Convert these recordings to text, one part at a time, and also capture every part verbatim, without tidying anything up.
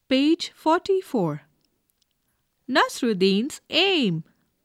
Page forty-four. Nasruddin's aim.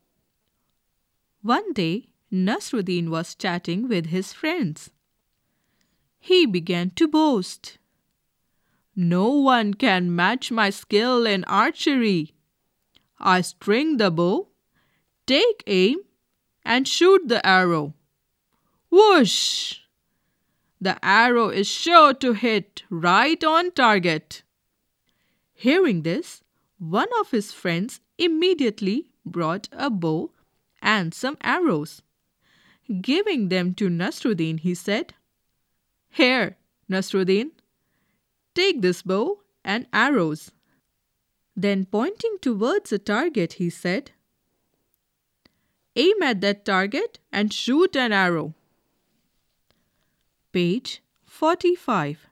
One day, Nasruddin was chatting with his friends. He began to boast. No one can match my skill in archery. I string the bow, take aim, and shoot the arrow. Whoosh! The arrow is sure to hit right on target. Hearing this, one of his friends immediately brought a bow and some arrows. Giving them to Nasruddin, he said, "Here, Nasruddin, take this bow and arrows." Then pointing towards a target, he said, "Aim at that target and shoot an arrow." Page forty-five.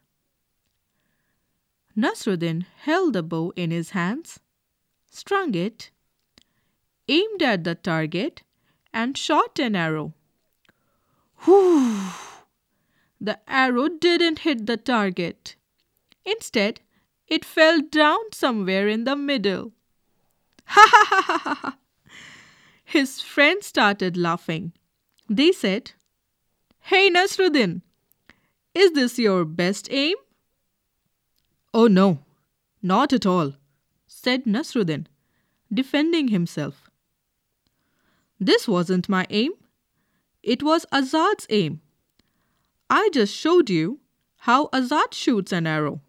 Nasruddin held the bow in his hands, strung it, aimed at the target, and shot an arrow. Whew! The arrow didn't hit the target. Instead, it fell down somewhere in the middle. Ha ha ha ha ha! His friends started laughing. They said, "Hey Nasruddin, is this your best aim?" "Oh no, not at all," said Nasruddin, defending himself. "This wasn't my aim. It was Azad's aim. I just showed you how Azad shoots an arrow."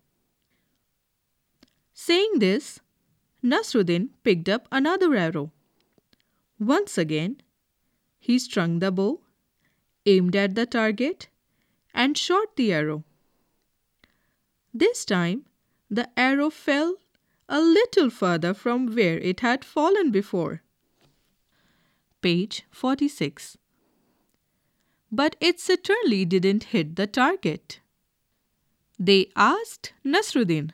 Saying this, Nasruddin picked up another arrow. Once again, he strung the bow, aimed at the target, and shot the arrow. This time, the arrow fell a little further from where it had fallen before. Page forty-six. But it certainly didn't hit the target. They asked Nasruddin,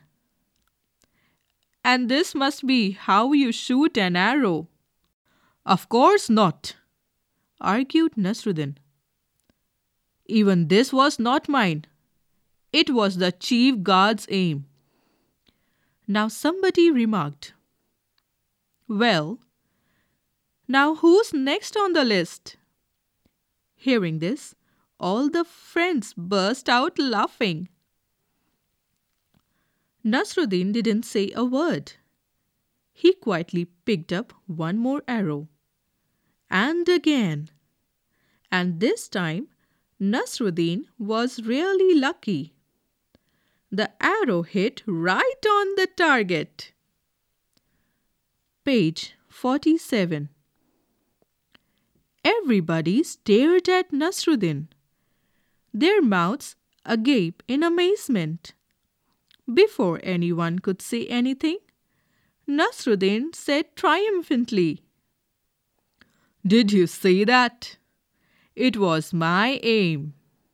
"And this must be how you shoot an arrow?" "Of course not," argued Nasruddin. "Even this was not mine. It was the chief guard's aim." Now somebody remarked, "Well, now who's next on the list?" Hearing this, all the friends burst out laughing. Nasruddin didn't say a word. He quietly picked up one more arrow. And again. And this time, Nasruddin was really lucky. The arrow hit right on the target. Page forty-seven. Everybody stared at Nasruddin, their mouths agape in amazement. Before anyone could say anything, Nasruddin said triumphantly, "Did you see that? It was my aim."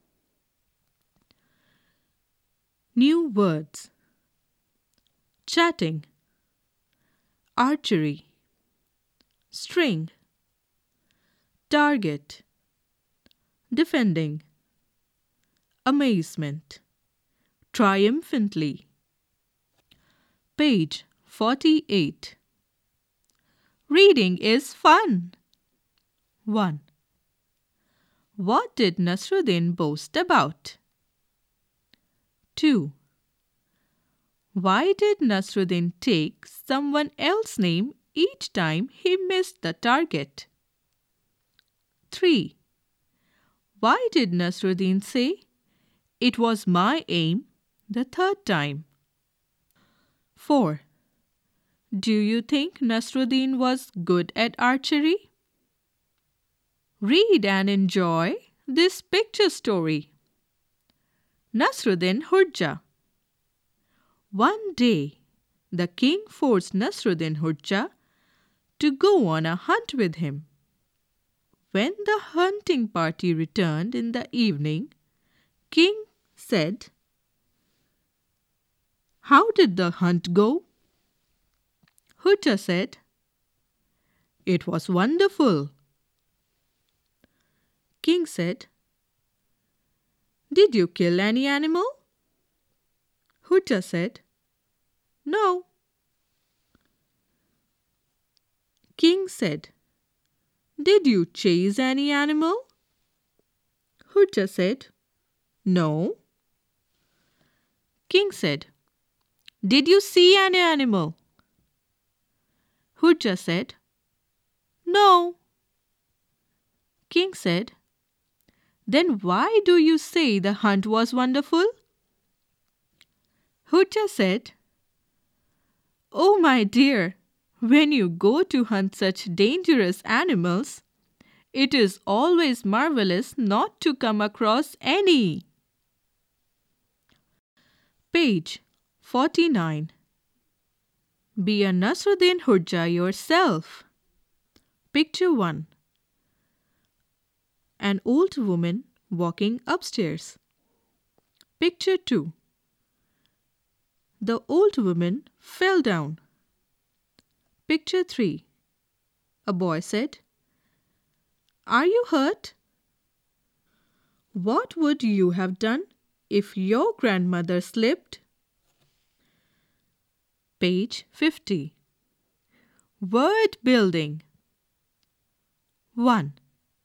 New words: chatting, archery, string, target, defending, amazement, triumphantly. Page forty-eight. Reading is fun. one. What did Nasruddin boast about? two. Why did Nasruddin take someone else's name each time he missed the target? three. Why did Nasruddin say, "It was my aim," the third time? four. Do you think Nasruddin was good at archery? Read and enjoy this picture story. Nasruddin Hodja. One day, the king forced Nasruddin Hodja to go on a hunt with him. When the hunting party returned in the evening, King said, "How did the hunt go?" Hodja said, "It was wonderful." King said, "Did you kill any animal?" Hodja said, No. King said, Did you chase any animal? Hurja said, No. King said, Did you see any animal? Hurja said, No. King said, Then why do you say the hunt was wonderful? Hurja said, Oh my dear, when you go to hunt such dangerous animals, it is always marvelous not to come across any. Page forty-nine. Be a Nasruddin Hurja yourself. Picture one. An old woman walking upstairs. Picture two. The old woman fell down. Picture three. A boy said, Are you hurt? What would you have done if your grandmother slipped? Page fifty. Word building. one.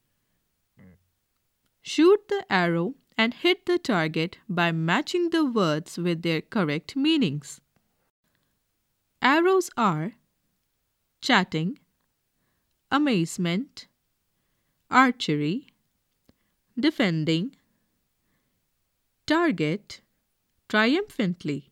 Shoot the arrow and hit the target by matching the words with their correct meanings. Arrows are chatting, amazement, archery, defending, target, triumphantly.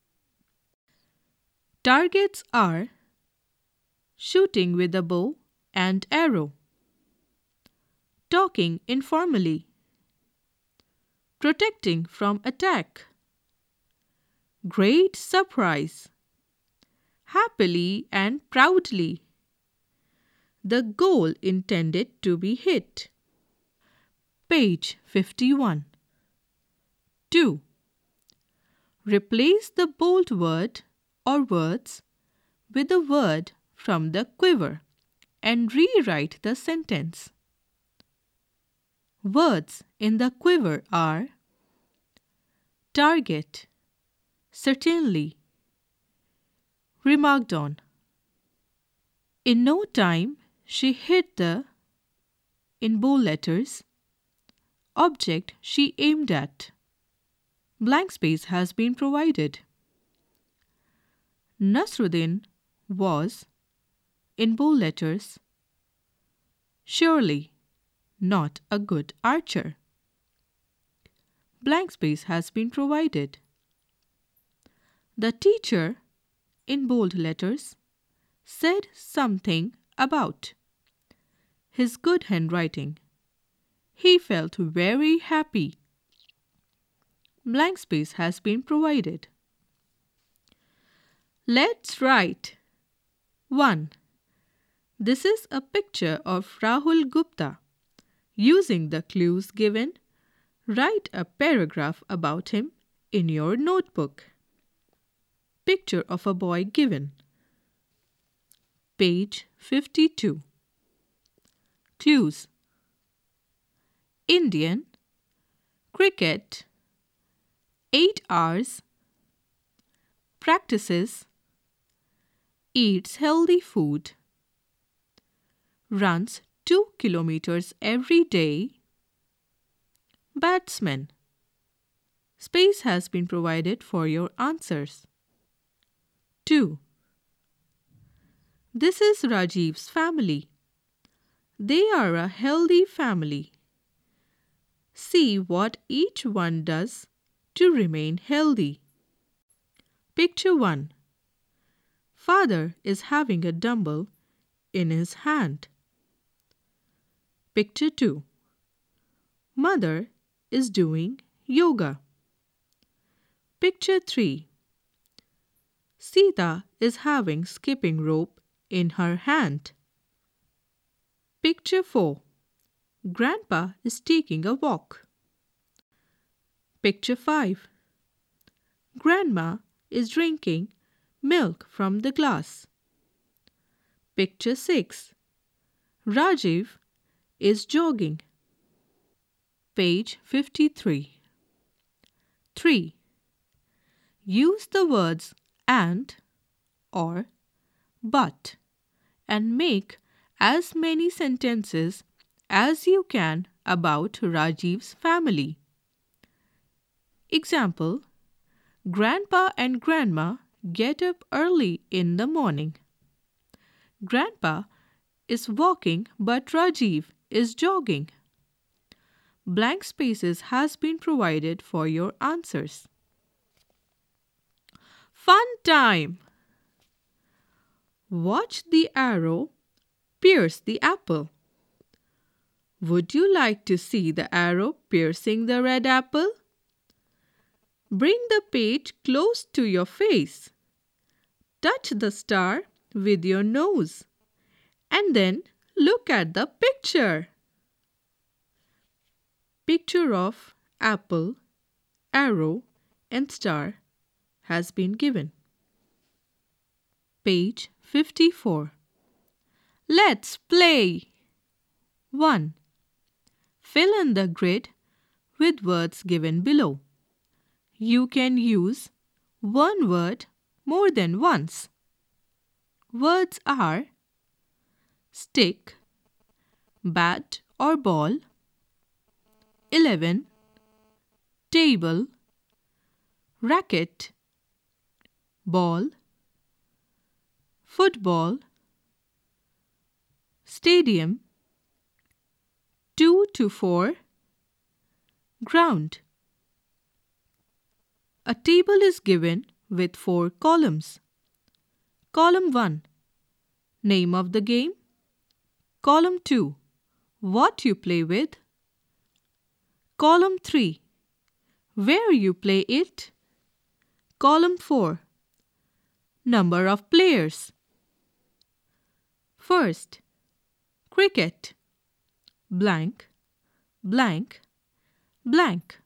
Targets are shooting with a bow and arrow, talking informally, protecting from attack, great surprise, happily and proudly, the goal intended to be hit. Page fifty-one. two. Replace the bold word or words with a word from the quiver and rewrite the sentence. Words in the quiver are target, certainly, remarked on. In no time, she hit the, in bold letters, object she aimed at. Blank space has been provided. Nasruddin was, in bold letters, surely not a good archer. Blank space has been provided. The teacher, in bold letters, said something about his good handwriting. He felt very happy. Blank space has been provided. Let's write. one. This is a picture of Rahul Gupta. Using the clues given, write a paragraph about him in your notebook. Picture of a boy given. Page fifty-two. Clues. Indian, cricket, eight hours, practices, eats healthy food, runs two kilometers every day, batsman. Space has been provided for your answers. two. This is Rajiv's family. They are a healthy family. See what each one does to remain healthy. Picture one. Father is having a dumbbell in his hand. Picture two. Mother is doing yoga. Picture three. Sita is having skipping rope in her hand. Picture four. Grandpa is taking a walk. Picture five. Grandma is drinking milk from the glass. Picture six. Rajiv is jogging. Page fifty-three. three. Use the words and or but and make as many sentences as you can about Rajiv's family. Example: Grandpa and Grandma get up early in the morning. Grandpa is walking but Rajiv is jogging. Blank spaces has been provided for your answers. Fun time! Watch the arrow pierce the apple. Would you like to see the arrow piercing the red apple? Bring the page close to your face. Touch the star with your nose and then look at the picture. Picture of apple, arrow and star has been given. Page fifty-four. Let's play. one. Fill in the grid with words given below. You can use one word more than once. Words are stick, bat or ball, eleven, table, racket, ball, football, stadium, two to four, ground. A table is given with four columns. Column one, name of the game. Column two, what you play with. Column three, where you play it. Column four, number of players. First, cricket, blank, blank, blank.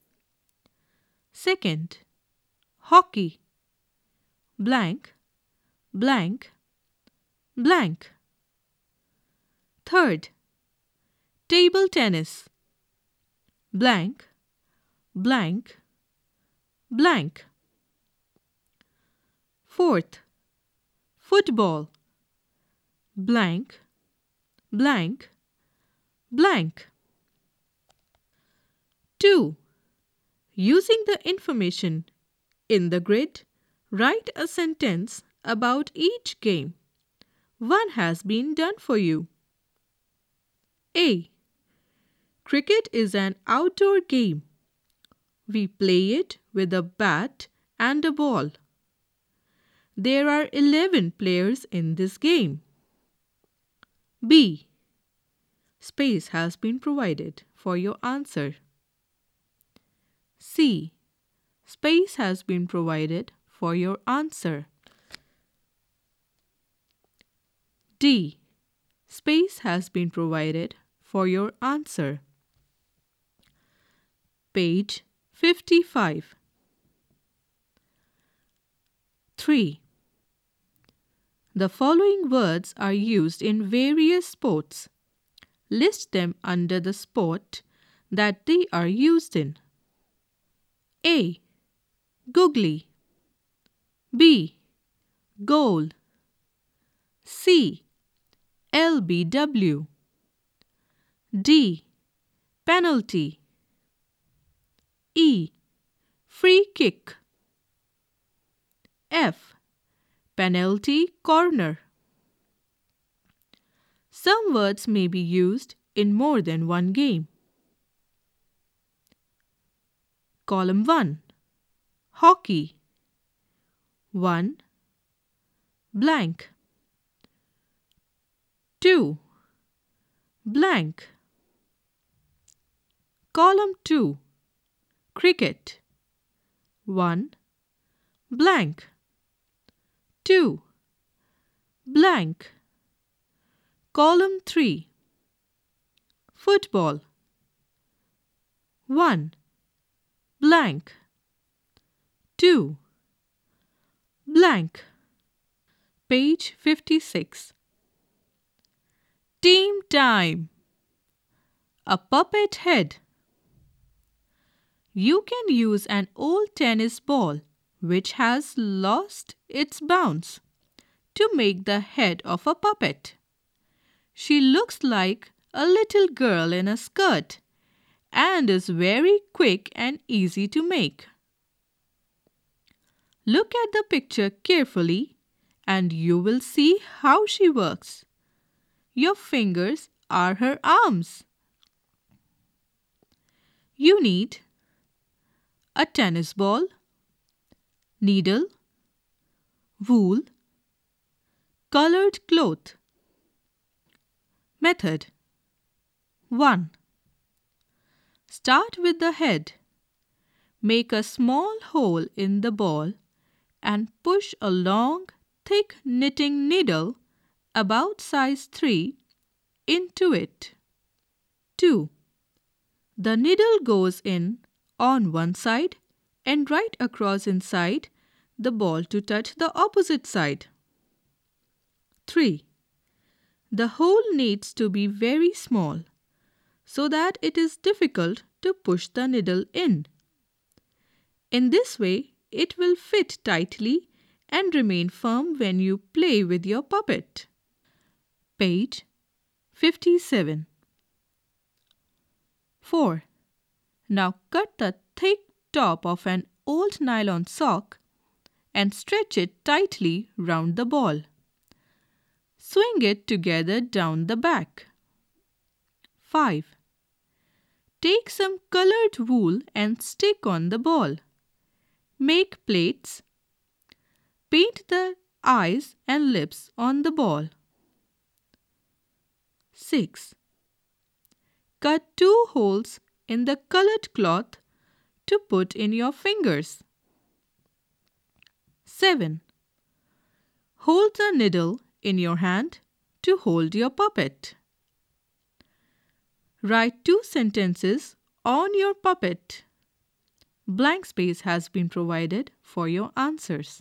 Second, hockey, blank, blank, blank. Third, table tennis, blank, blank, blank. Fourth, football, blank, blank, blank. two. Using the information in the grid, write a sentence about each game. One has been done for you. A. Cricket is an outdoor game. We play it with a bat and a ball. There are eleven players in this game. B. Space has been provided for your answer. C. Space has been provided for your answer. D. Space has been provided for your answer. Page fifty-five. three. The following words are used in various sports. List them under the sport that they are used in. A. Googly. B. Goal. C. L B W. D. Penalty. E. Free kick. F. Penalty corner. Some words may be used in more than one game. Column one. Hockey. one. Blank. two. Blank. Column two. Cricket. one. Blank. two. Blank. Column three. Football. one. Blank. two. Blank. Page fifty-six. Team time. A puppet head. You can use an old tennis ball which has lost its bounce, to make the head of a puppet. She looks like a little girl in a skirt and is very quick and easy to make. Look at the picture carefully and you will see how she works. Your fingers are her arms. You need a tennis ball, needle, wool, colored cloth. Method one. Start with the head. Make a small hole in the ball and push a long, thick knitting needle about size three into it. two. The needle goes in on one side and right across inside the ball to touch the opposite side. three. The hole needs to be very small so that it is difficult to push the needle in. In this way, it will fit tightly and remain firm when you play with your puppet. Page fifty-seven. four. Now cut the thick top of an old nylon sock and stretch it tightly round the ball. Swing it together down the back. five. Take some colored wool and stick on the ball. Make plates. Paint the eyes and lips on the ball. six. Cut two holes in the colored cloth to put in your fingers. seven. Hold the needle in your hand to hold your puppet. Write two sentences on your puppet. Blank space has been provided for your answers.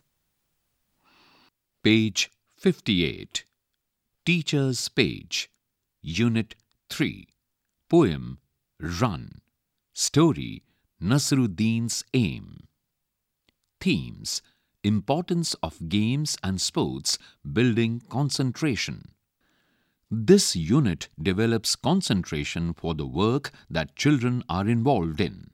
Page fifty-eight. Teacher's Page. Unit three. Poem Run. Story Nasruddin's Aim. Themes: Importance of games and sports building concentration. This unit develops concentration for the work that children are involved in.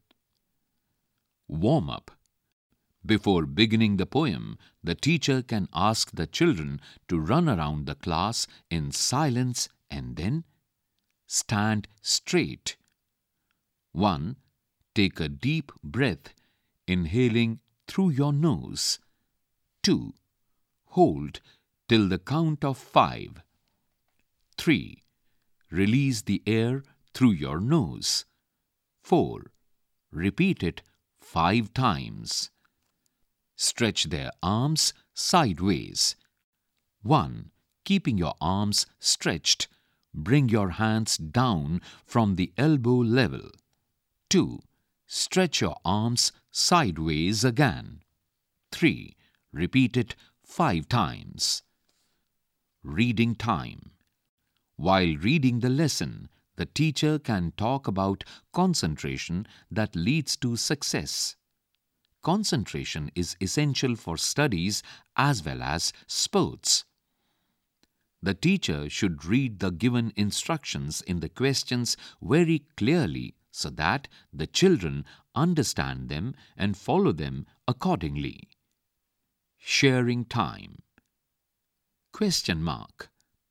Warm-up. Before beginning the poem, the teacher can ask the children to run around the class in silence and then stand straight. one. Take a deep breath, inhaling through your nose. two. Hold till the count of five. three. Release the air through your nose. four. Repeat it five times. Stretch their arms sideways. one. Keeping your arms stretched, bring your hands down from the elbow level. two. Stretch your arms sideways again. three. Repeat it five times. Reading time. While reading the lesson, the teacher can talk about concentration that leads to success. Concentration is essential for studies as well as sports. The teacher should read the given instructions in the questions very clearly so that the children understand them and follow them accordingly. Sharing time. Question mark.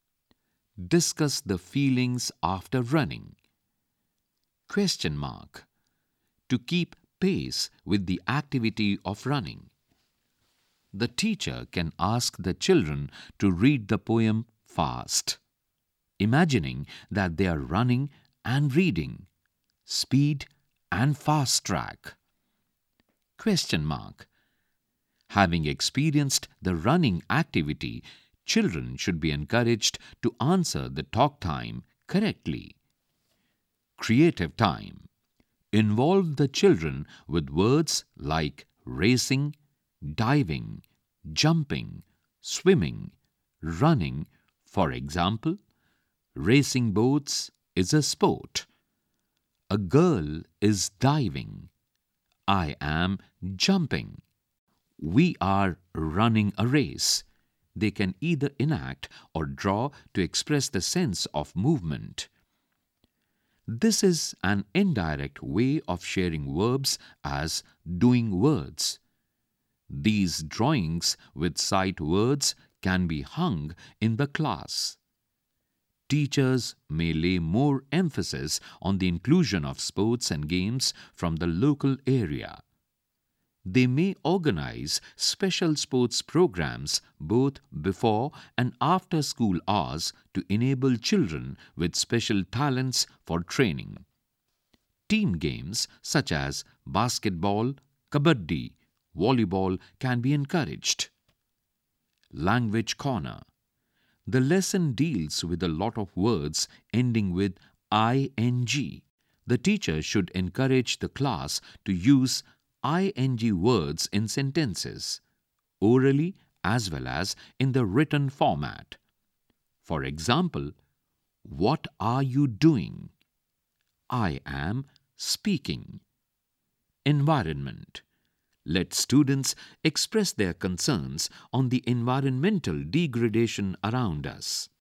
Discuss the feelings after running. Question mark. To keep pace with the activity of running. The teacher can ask the children to read the poem fast, imagining that they are running and reading. Speed and fast track. Question mark. Having experienced the running activity, children should be encouraged to answer the talk time correctly. Creative time. Involve the children with words like racing, diving, jumping, swimming, running. For example, racing boats is a sport. A girl is diving. I am jumping. We are running a race. They can either enact or draw to express the sense of movement. This is an indirect way of sharing verbs as doing words. These drawings with sight words can be hung in the class. Teachers may lay more emphasis on the inclusion of sports and games from the local area. They may organize special sports programs both before and after school hours to enable children with special talents for training. Team games such as basketball, kabaddi, volleyball can be encouraged. Language Corner. The lesson deals with a lot of words ending with ing. The teacher should encourage the class to use ing words in sentences, orally as well as in the written format. For example, what are you doing? I am speaking. Environment. Let students express their concerns on the environmental degradation around us.